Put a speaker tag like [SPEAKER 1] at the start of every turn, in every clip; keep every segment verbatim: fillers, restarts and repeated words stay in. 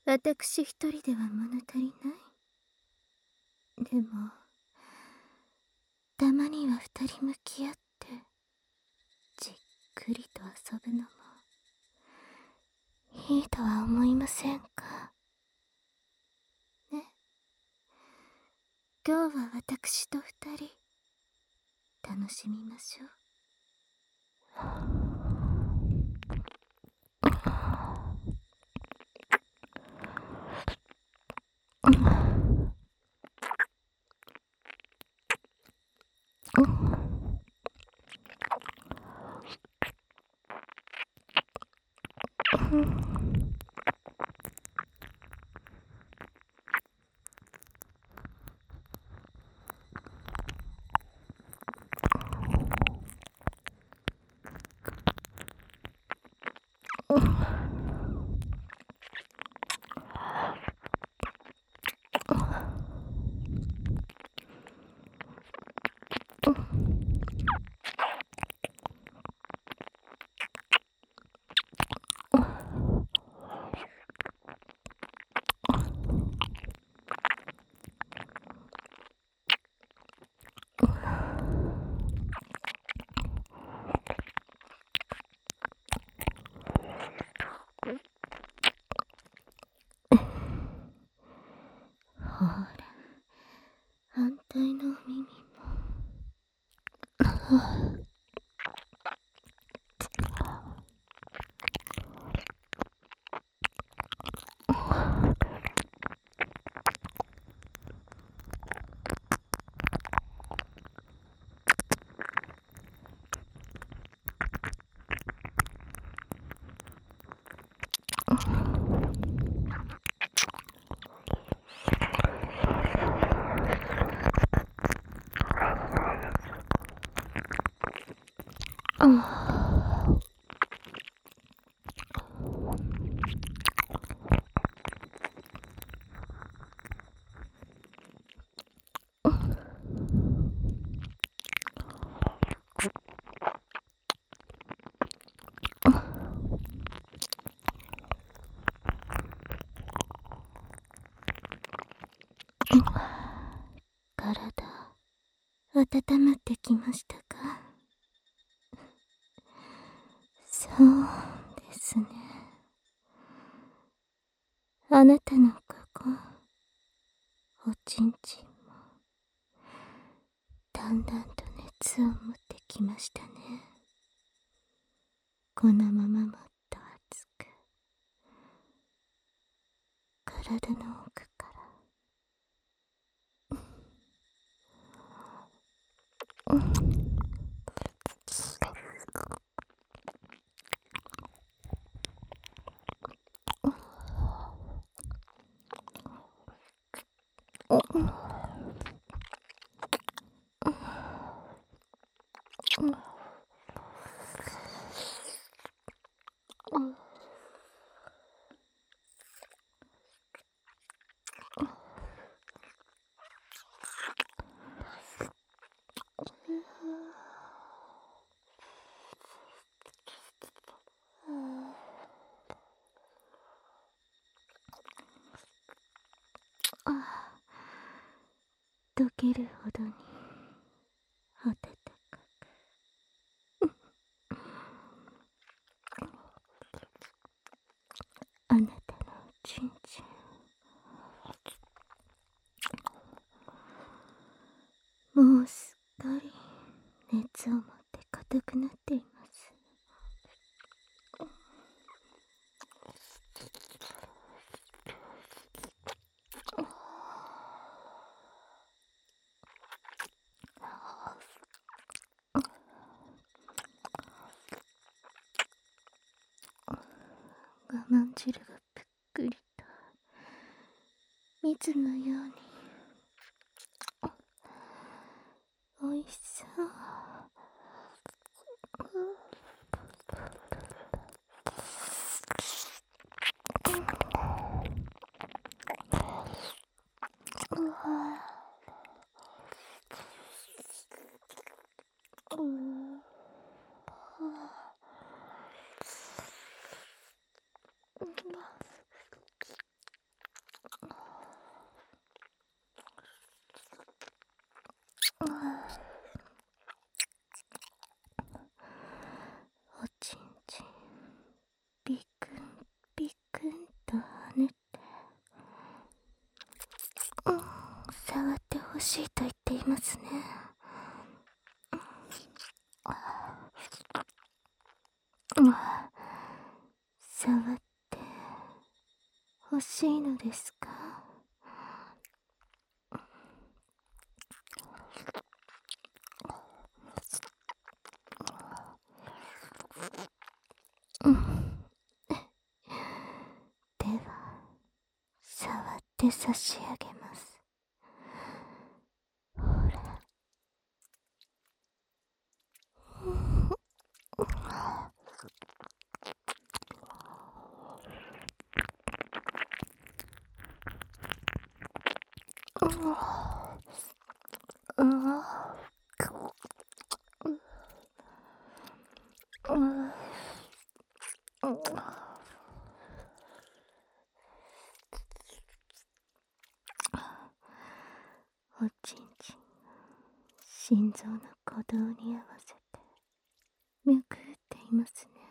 [SPEAKER 1] 私一人では物足りない。でもたまには二人向き合ってじっくりと遊ぶのもいいとは思いませんかね。今日は私と二人楽しみましょう。ほら、反対のお耳も。体温まってきましたか？そうですね。あなたのここ、おちんちんもだんだんと熱を持ってきましたね。このままもっと熱く、体の奥から溶けるほどに温かくあなたのおちんちん、もうすっかり熱を持って硬くなっています。我慢汁がぷっくりと蜜のようにおいしそう。 触って欲しいのですか？うん。では触って差し上げます。ほら。おちんちん心臓の鼓動に合わせて脈打っていますね。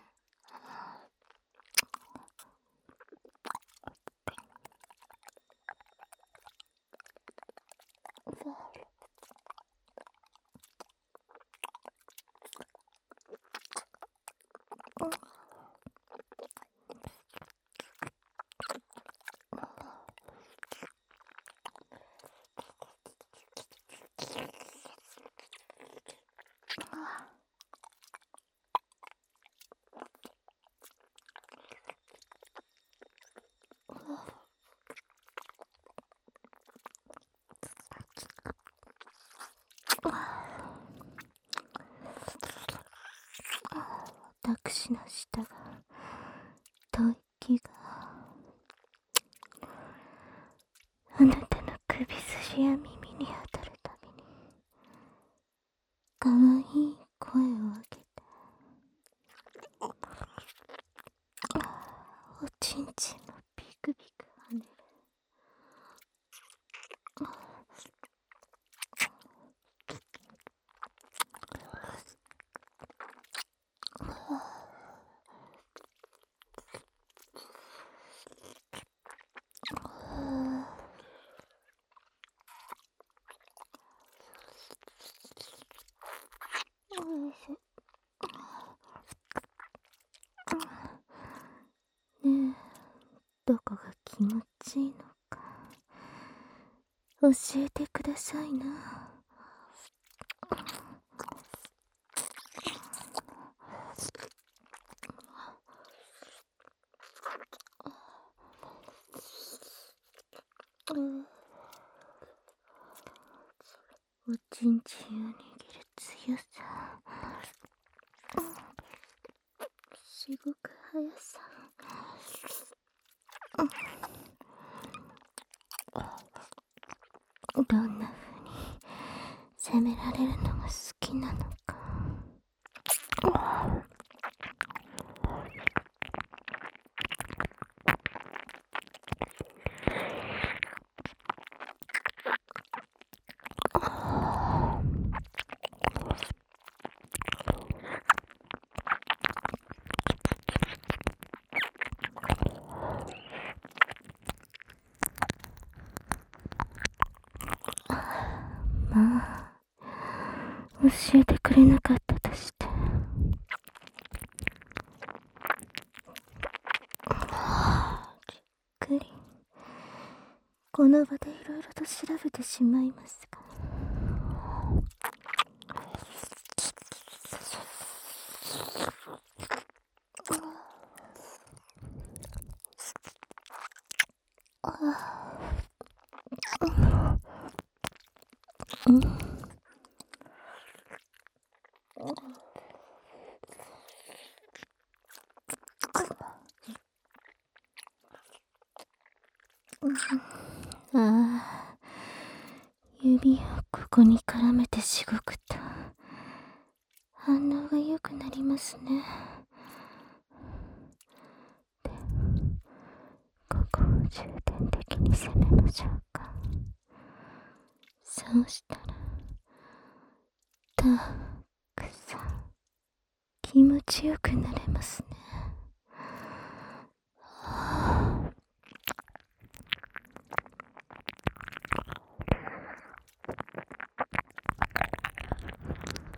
[SPEAKER 1] 私の舌が吐息があなたの首筋や耳に当たるたびにかわいい声を上げておちんちんもビクビク跳ねる。ねえ、どこが気持ちいいのか教えてくださいな。おちんちんを握る強さ、しごく速さ、どんな風に責められるのが好きなのか。まあ、教えてくれなかったとして。じっくりこの場でいろいろと調べてしまいますが。うん。ああ、指をここに絡めてしごくと反応が良くなりますね。で、ここを重点的に攻めましょうか。そうしたらたくさん気持ちよくなれますね。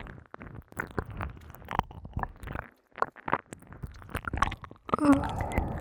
[SPEAKER 1] うん。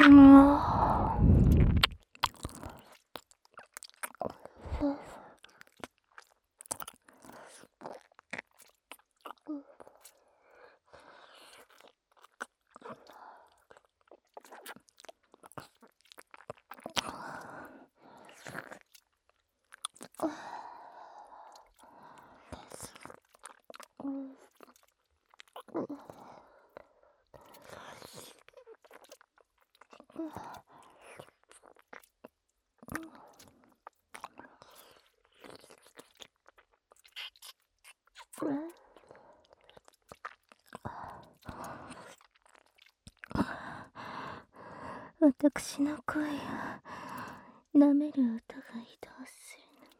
[SPEAKER 1] 私の声を舐める音が移動す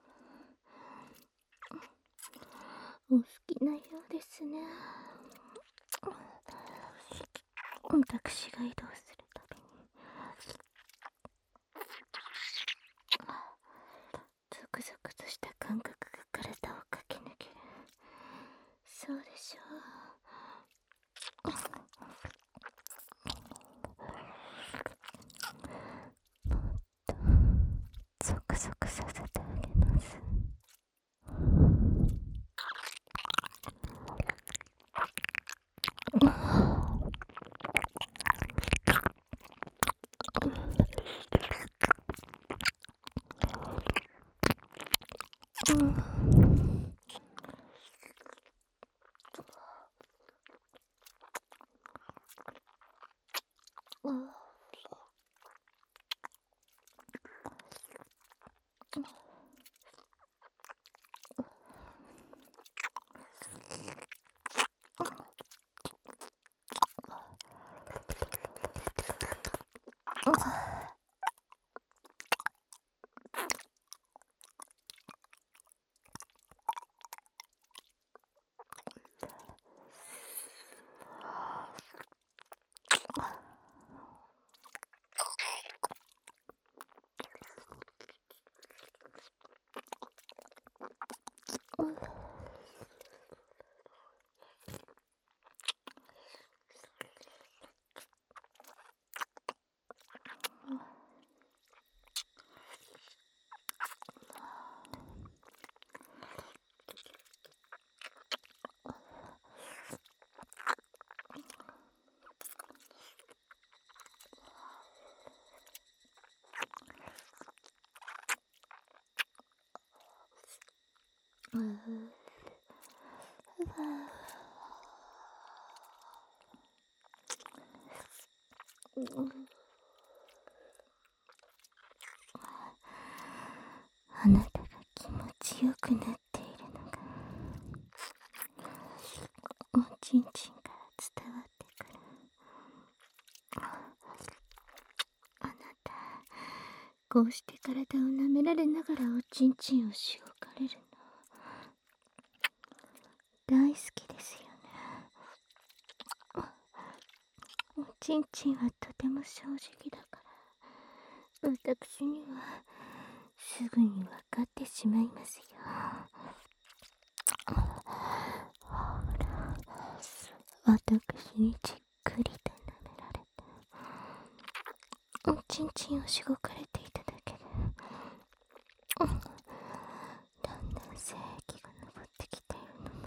[SPEAKER 1] るのもお好きなようですね。私が移動するたびにゾクゾクとした感覚が体を駆け抜ける。そうでしょう。もっとゾクゾクさせてあげます。あなたが気持ちよくなっているのがおちんちんから伝わってくる。あなた、こうして体を舐められながらおちんちんをしごかれるの大好きですよね。おちんちんはとても正直だから私にはすぐに分かってしまいますよ。ほら、私にじっくりと舐められておちんちんをしごかれていただけでだんだん精液が上ってきているのも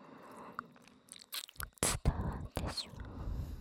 [SPEAKER 1] 伝わってしまう。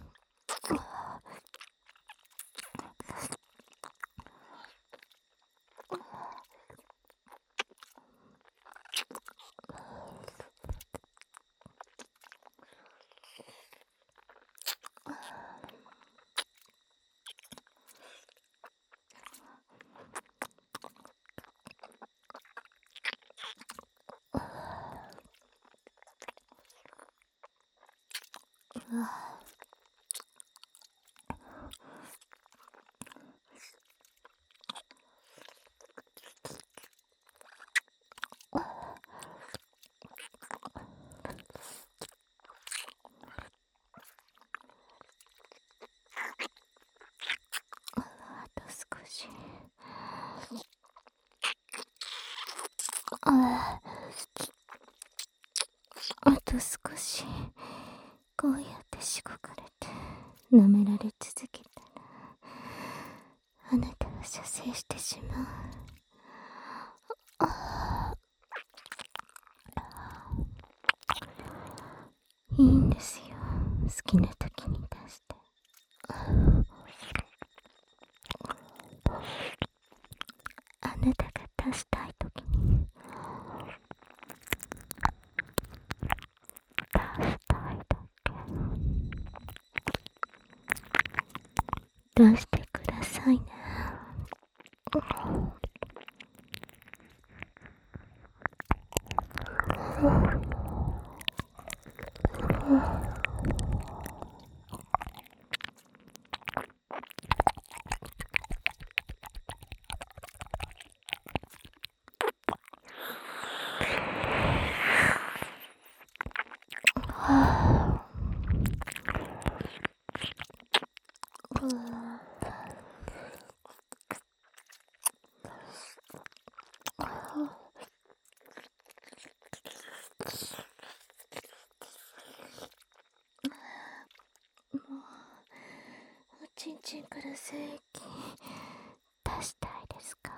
[SPEAKER 1] あと少し。ああと少し。こうやってしごかれて舐められ続けたらしまう。あいいんですよ、好きな時に出して。あなたが出したい時に出したいだけ出してくださいね。おちんちんから精液出したいですか？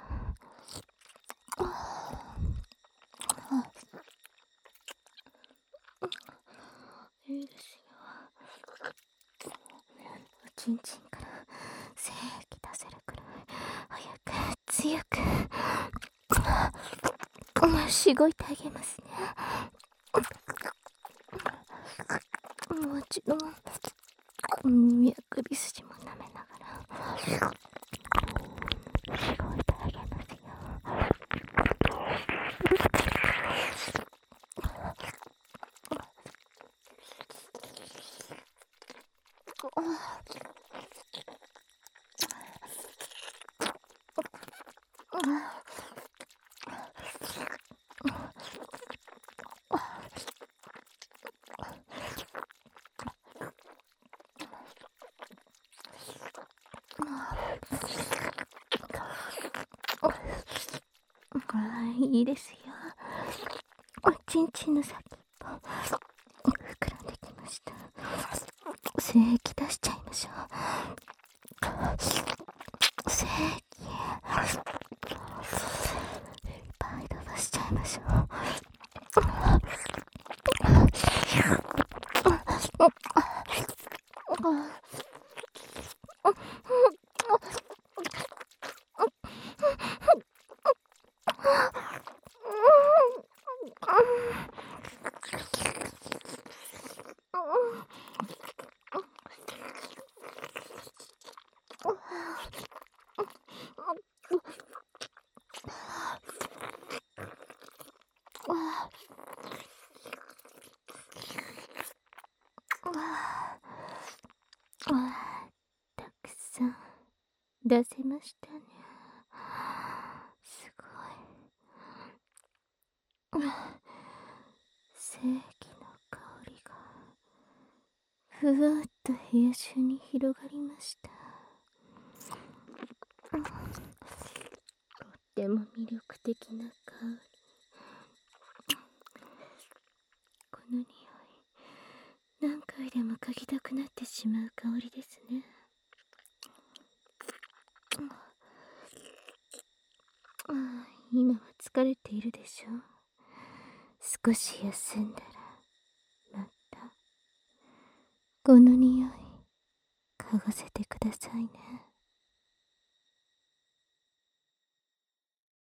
[SPEAKER 1] いいですよ。おちんちんから精液出せるくらい早く強くしごいてあげますね。もちろん脈首筋も舐めながらしごいてあげますよ。いいですよ。おちんちんの先っぽ膨らんできました。精液出しちゃいましょう。精液いっぱい出しちゃいましょう。たくさん出せましたね。すごい。精液の香りがふわっと部屋中に広がりました。とっても魅力的な香り。この匂い、何回でも嗅ぎたくなってしまう香りですね。ああ、今は疲れているでしょう。少し休んだらまたこの匂い嗅がせてくださいね。